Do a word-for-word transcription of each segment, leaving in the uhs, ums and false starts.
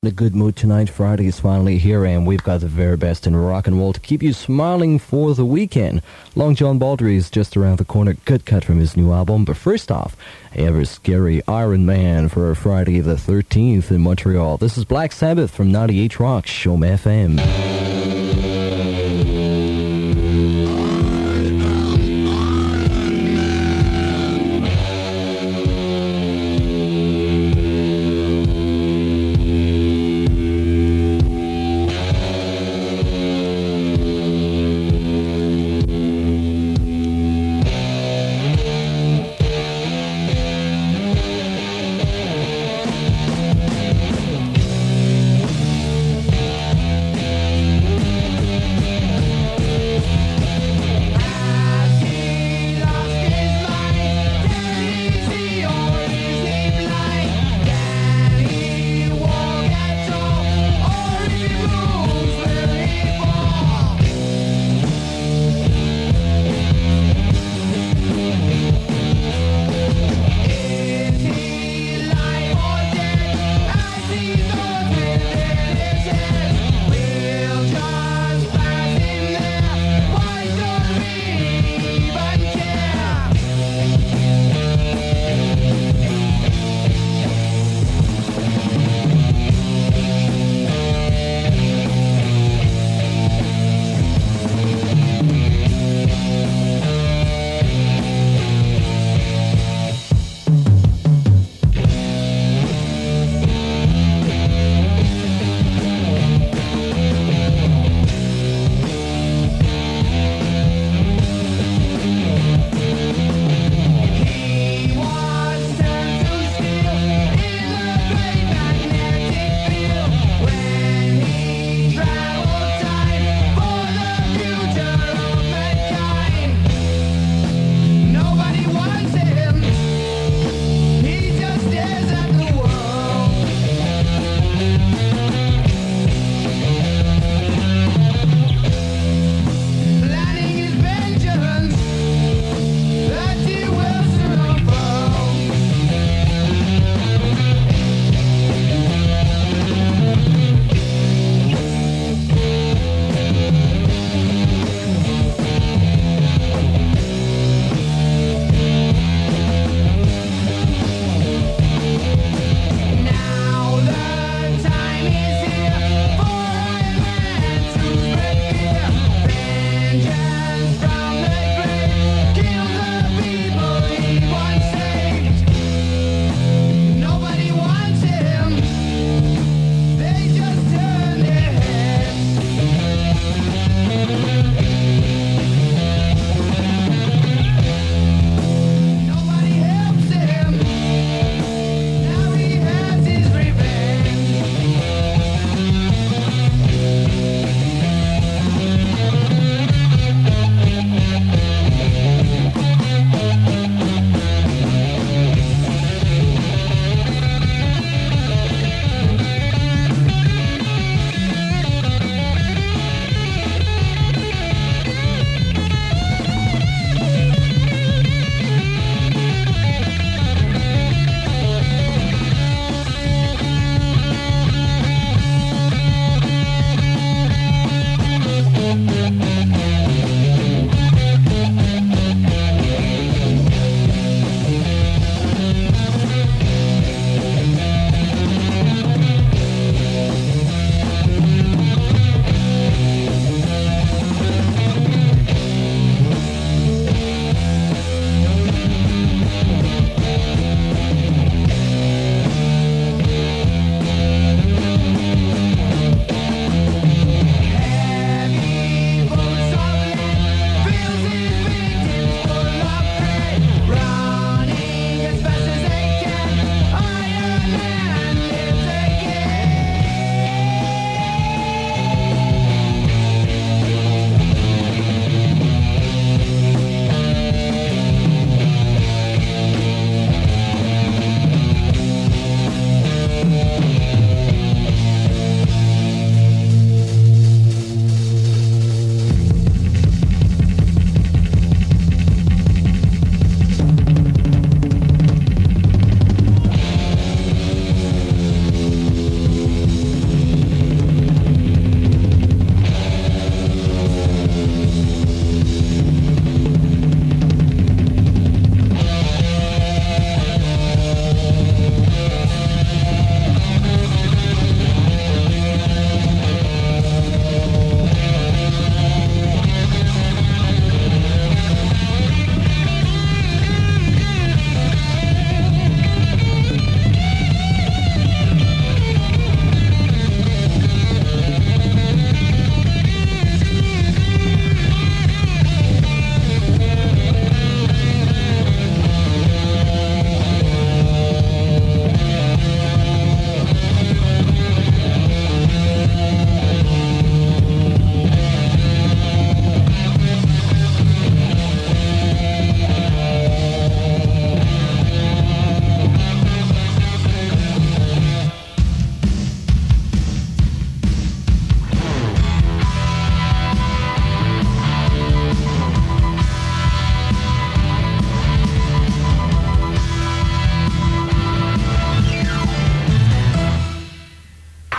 In a good mood tonight. Friday is finally here, and we've got the very best in rock and roll to keep you smiling for the weekend. Long John Baldry is just around the corner. Good cut from his new album. But first off, ever scary Iron Man for Friday the thirteenth in Montreal. This is Black Sabbath from ninety-eight Rock, Show Me F M.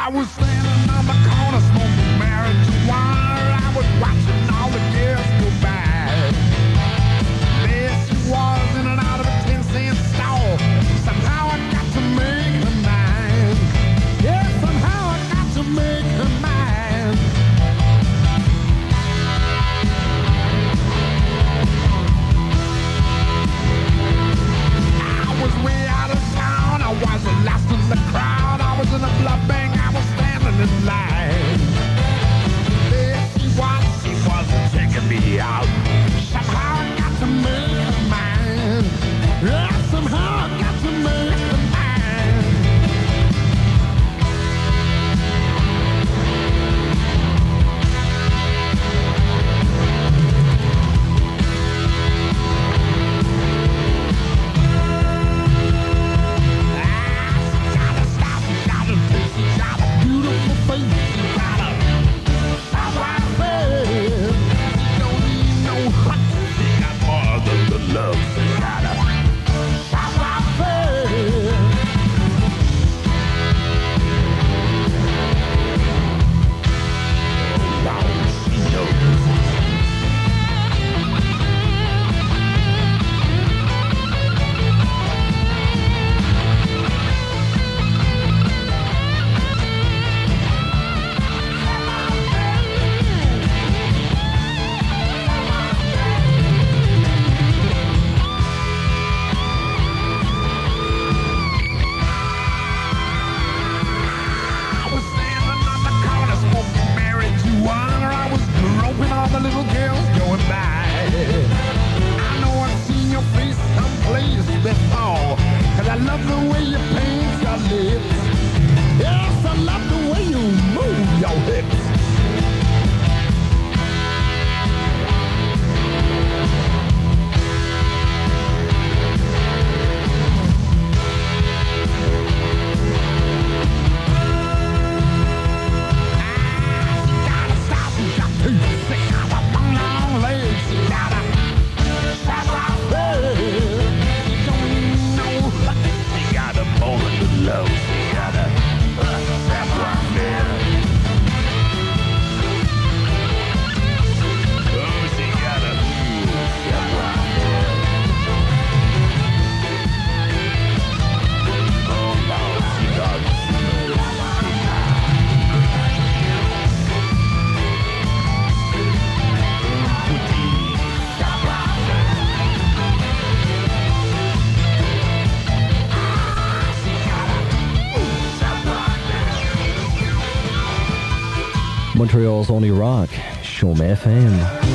I was standing on the corner smoking marijuana. I was watching all the girls go by. There she was in and out of a ten cent store. Somehow I got to make her mine. Yeah, somehow I got to make her mine. I was way out of town. I was lost in the crowd. I was in a blood bank. I was standing in line. There she was. She wasn't taking me out. Somehow I got to make her mine. Yeah, somehow I got to make her mine. Montreal's only rock, Chaume F M.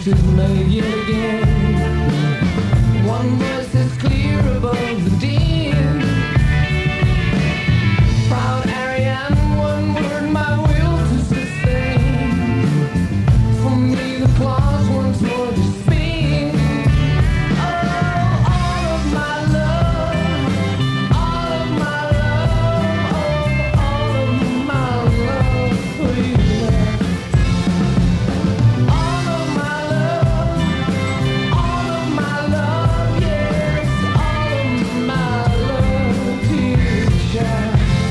truth is made yet again. One voice is clear above the din. Proud Ariane, one word, my will to sustain. For me the claws once more to spin. Oh, all of my love, all of my love, oh, all of my love for you. All of my love, all of my love, yes, all of my love to you, child.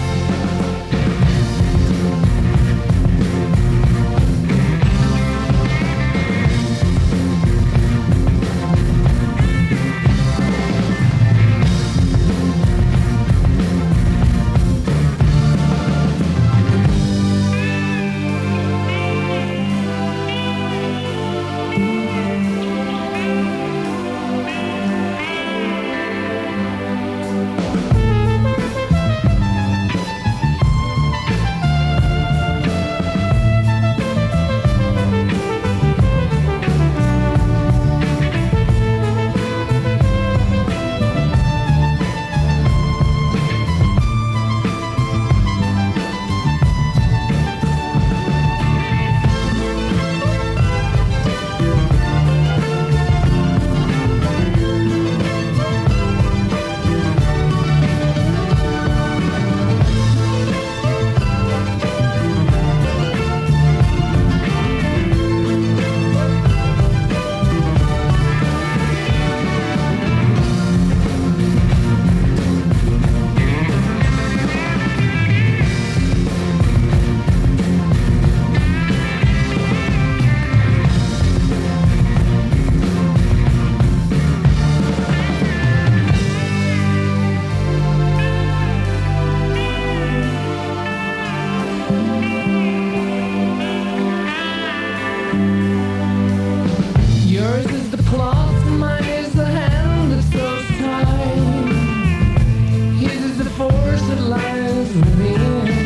Yours is the cloth, mine is the hand that sews time. His is the force that lies within.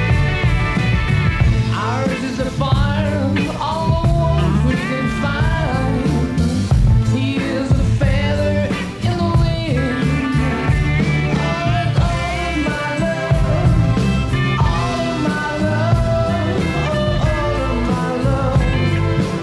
Ours is the fire, all the warmth we can find. He is a feather in the wind. Oh, it's all of my love, all of my love, oh, all of my love.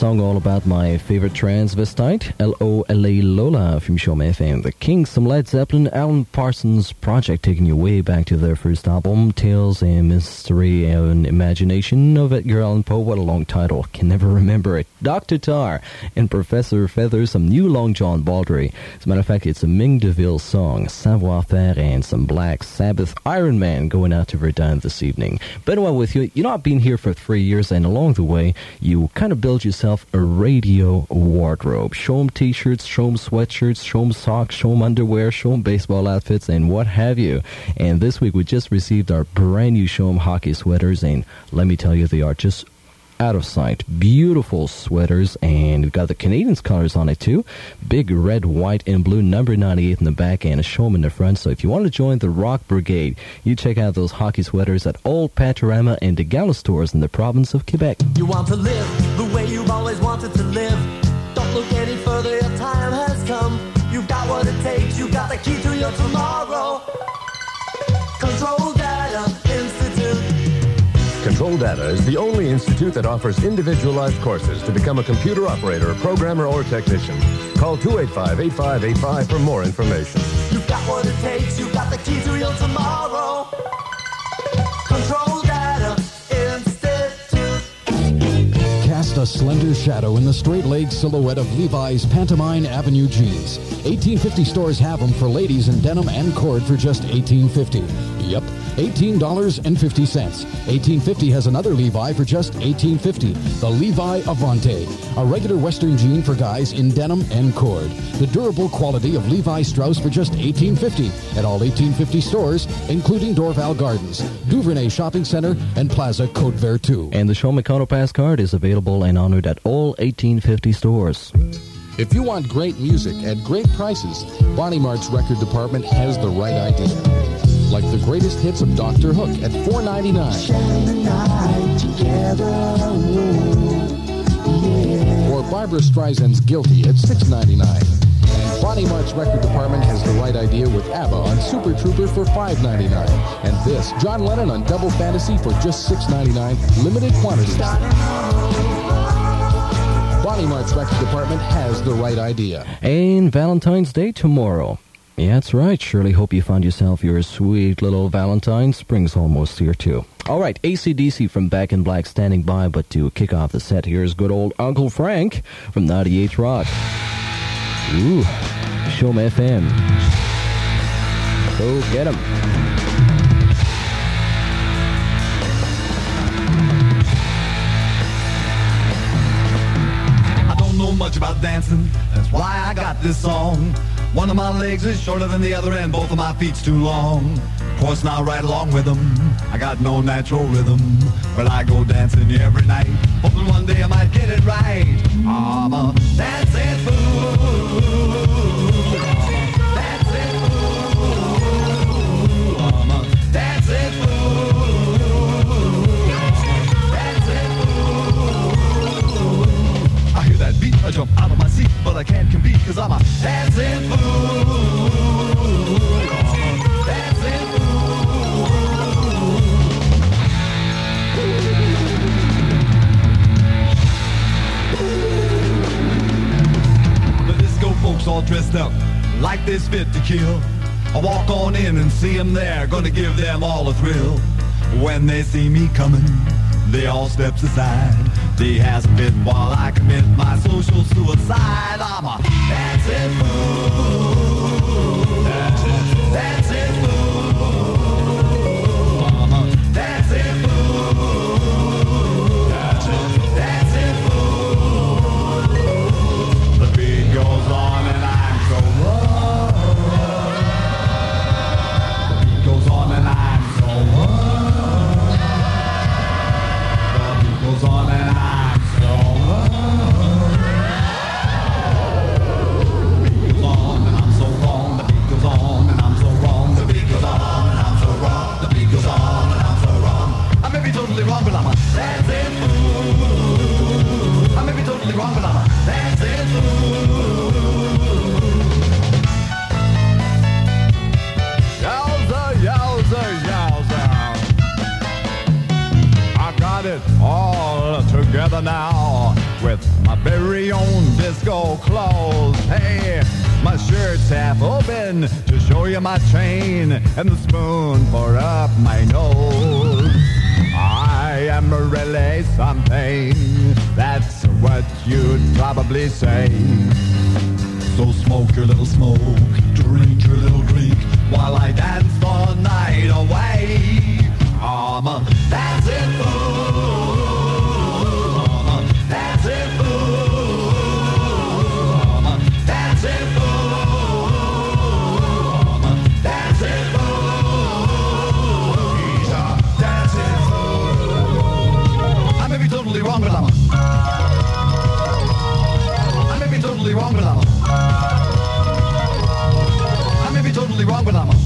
song all about my favorite transvestite, L O L A Lola from Show Me F M. The Kings, some Led Zeppelin, Alan Parsons Project, taking you way back to their first album, Tales and Mystery and Imagination of Edgar Allan Poe. What a long title, can never remember it. Doctor Tar and Professor Feather, some new Long John Baldry. As a matter of fact, it's a Ming DeVille song, Savoir Faire, and some Black Sabbath Iron Man going out to Verdun this evening. Benoit with you. You know, I've been here for three years, and along the way, you kind of build yourself a radio wardrobe. Show 'em t-shirts, show 'em sweatshirts, show 'em socks, show 'em underwear, show 'em baseball outfits, and what have you. And this week, we just received our brand new Show 'em hockey sweaters, and let me tell you, they are just out of sight. Beautiful sweaters, and we've got the Canadians colors on it too. Big red, white, and blue, number ninety-eight in the back, and a Show'em in the front. So if you want to join the Rock Brigade, you check out those hockey sweaters at Old Panorama and the Gala stores in the province of Quebec. You want to live the way you've always wanted to live. Don't look any further, your time has come. You've got what it takes, you've got the key to your tomorrow. Control Data Institute. Control Data is the only institute that offers individualized courses to become a computer operator, programmer, or technician. Call two eight five, eight five eight five for more information. You've got what it takes, you've got the key to your tomorrow. Control Data Institute. Cast a slender shadow in the straight-leg silhouette of Levi's Pantomime Avenue jeans. eighteen fifty stores have them for ladies in denim and cord for just eighteen fifty. Yep, eighteen dollars and fifty cents. eighteen fifty has another Levi for just eighteen fifty. The Levi Avante, a regular Western jean for guys in denim and cord. The durable quality of Levi Strauss for just eighteen fifty at all eighteen fifty stores, including Dorval Gardens, Duvernay Shopping Center, and Plaza Côte Verte two. And the Show McConnell Pass card is available and honored at all eighteen fifty stores. If you want great music at great prices, Bonnie Mart's record department has the right idea. Like the greatest hits of Doctor Hook at four ninety-nine. Or Barbara Streisand's Guilty at six ninety-nine. And Bonnie Mart's record department has the right idea with ABBA on Super Trooper for five ninety-nine. And this, John Lennon on Double Fantasy for just six ninety-nine. Limited quantities. Bonnie Mart's record department has the right idea. And Valentine's Day tomorrow. Yeah, that's right. Surely hope you found yourself your sweet little Valentine. Spring's almost here, too. All right, A C D C from Back in Black standing by, but to kick off the set, here's good old Uncle Frank from ninety-eight Rock. Ooh, Show Me F M. Go get 'em. I don't know much about dancing, that's why I got this song. One of my legs is shorter than the other and both of my feet's too long. Of course, now right along with them, I got no natural rhythm. But I go dancing every night, hoping one day I might get it right. I'm a dancing fool. Dancing fool. I'm a dancing fool. Dancing fool. I hear that beat, I jump out of my seat, but I can't compete cause I'm a dancing fool. Dancing fool. The disco folks all dressed up like they're fit to kill. I walk on in and see them there, gonna give them all a thrill. When they see me coming, they all steps aside. They has a fit while I commit my social suicide. I'm a dancing fool. Dancing, dancing fool. I'm a dancing fool. Dancing, dancing fool. The beat goes on and I'm so wrong. The beat goes on and I'm so wrong. The beat goes on and I'm totally wrong, but I'm a dancing fool. I may be totally wrong, but I'm a dancing fool. Yowza, yowza, yowza. I got it all together now. with my very own disco clothes. Hey, my shirt's half open to show you my chain and the spoon for up my nose. I am really something, that's what you'd probably say. So smoke your little smoke, drink your little drink, while I dance the night away. I'm a dancing fool, I'm a dancing fool, I'm a dancing fool, I'm a dancing fool. He's a dancing fool. I may be totally wrong, but I'm a I may be totally wrong, but I'm a I may be totally wrong, but I'm a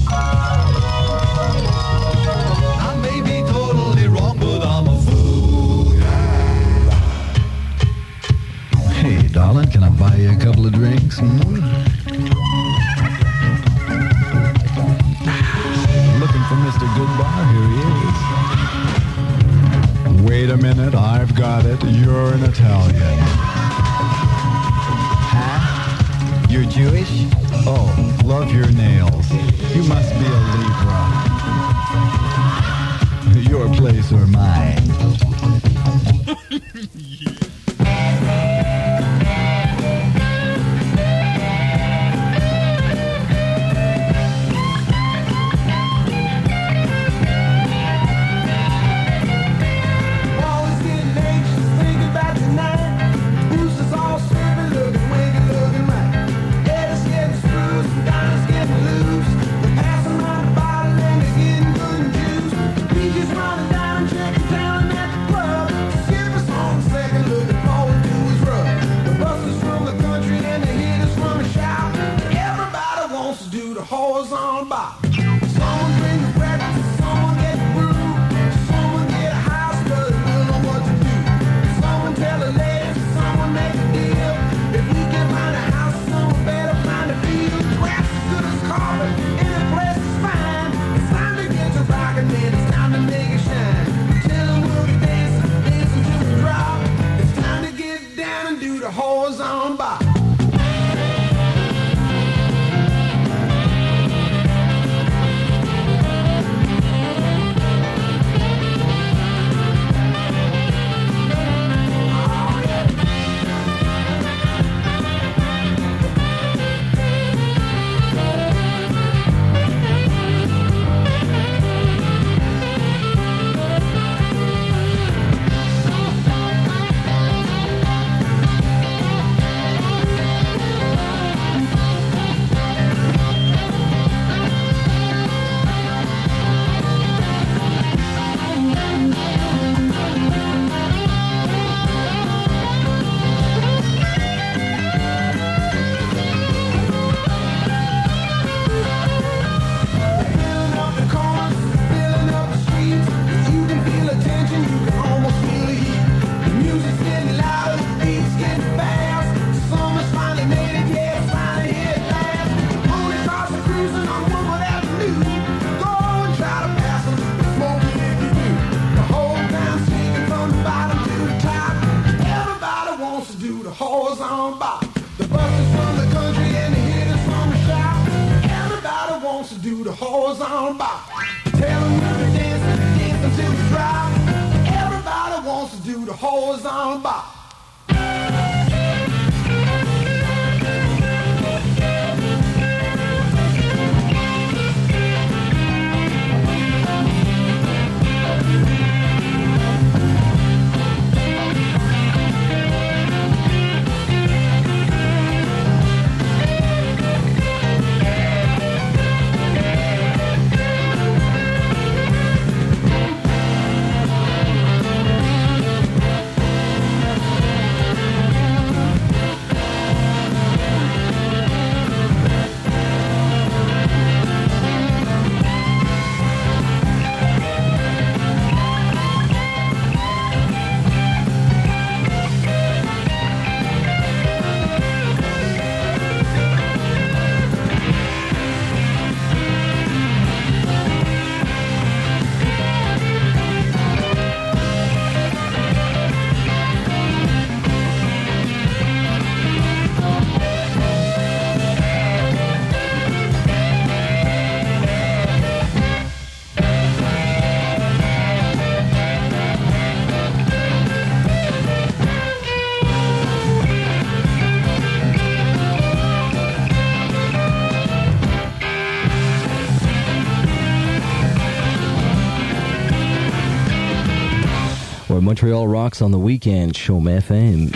I may be totally wrong, but I'm a fool. Hey, darling, can I buy you a couple of drinks? Hmm? Looking for Mister Goodbar? Here he is. Wait a minute, I've got it. You're an Italian. Huh? You're Jewish? Oh, love your nails. You must be a Libra. Your place or mine? Always getting anxious, thinking about tonight. Boosters all slipping, looking wicked, looking right. Head is getting screwed, some diamonds getting loose. They're passing around the bottle and they're getting good and juice. Peaches running down and checking town at the club. Skippers on second, looking forward to his rub. The busters from the country and the hitters from the shout. Everybody wants to do the horizontal bop. Someone bring the breakfast, someone get the brew. Someone get a house, but they will know what to do. Someone tell the ladies, someone make a deal. If we can find a house, someone better find a field. Grass as good as carpet, any place is fine. It's time to get to rockin', man, it's time to make it shine. Tell them we'll be dancing, dancing to the drop. It's time to get down and do the horizontal bop. Filling up the corners, filling up the streets. You can feel the tension, you can almost feel the heat. The music's getting louder, the beat's getting fast. Summer's finally made it, yeah, it's finally here at last. Pony cars are cruising on Woodward Avenue. Go and try to pass them, smoke it if you do. The whole town's singing from the bottom to the top. Everybody wants to do the horizontal bop. The busters from the country and the hitters from the shop. Everybody wants to do the horizontal bop. Tell them we'll be dancing, dancing till we drop. Everybody wants to do the horizontal bop. Montreal rocks on the weekend. Chaume F M.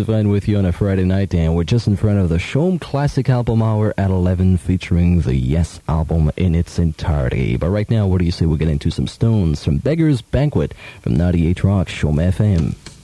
fun with you on a Friday night, and we're just in front of the Shome Classic Album Hour at eleven, featuring the Yes album in its entirety. But right now, what do you say we get into some Stones from Beggar's Banquet from ninety-eight Rock, Shome F M.